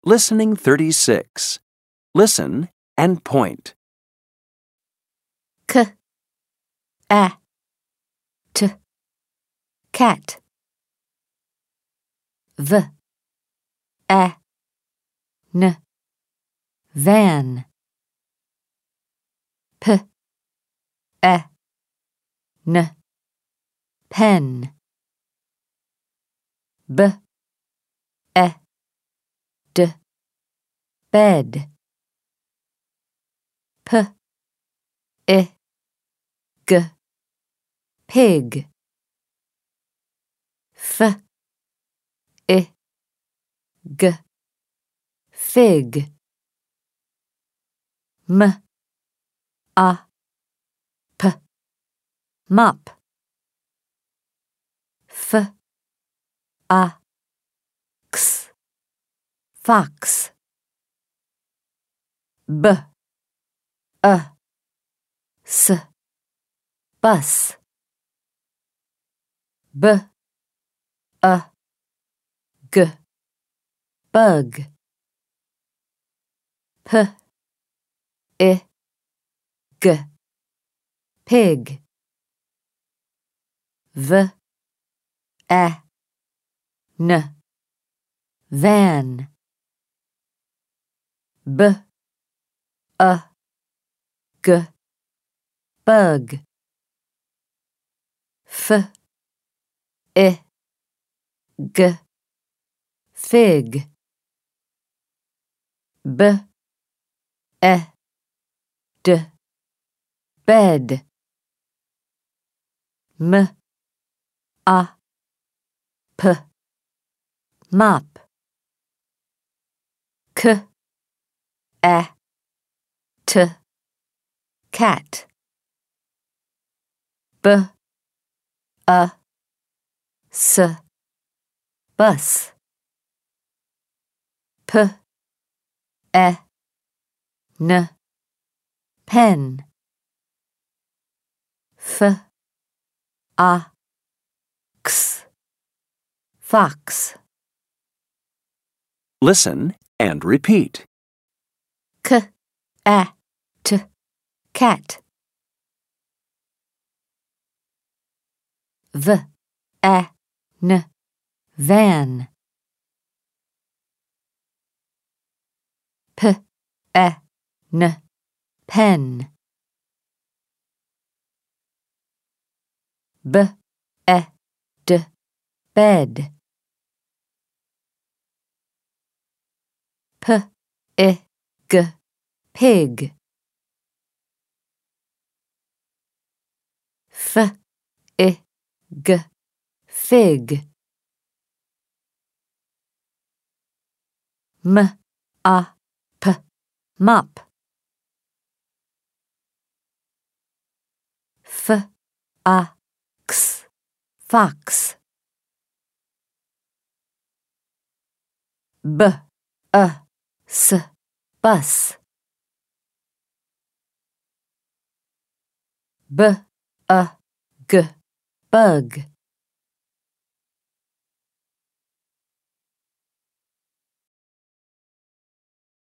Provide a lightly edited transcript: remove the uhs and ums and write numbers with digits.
Listening 36. Listen and point. K, a, t, cat. V, a, n, van. P, a, n, pen. B, e, d, bed. P, I, g, pig. F, I, g, fig. M, a, p, mop. F, a, x, fox. B, a, s, bus. B, a, g, bug. P, I, g, pig. V, a, n, van. B, a, g, bug. F, I, g, fig. B, e, d, bed. M, a, p, mop. K, a, t, cat. B, a, s, bus. P, e, n, pen. F, a, x, fox. Listen and repeat. K, a, t, cat. V, a, n, van. P, a, n, pen. B, e, d, bed. P, I, g, pig. F, I, g, fig. M, a, p, mop. F, a, x, fox. B, a, s, bus. B, a, g, bug.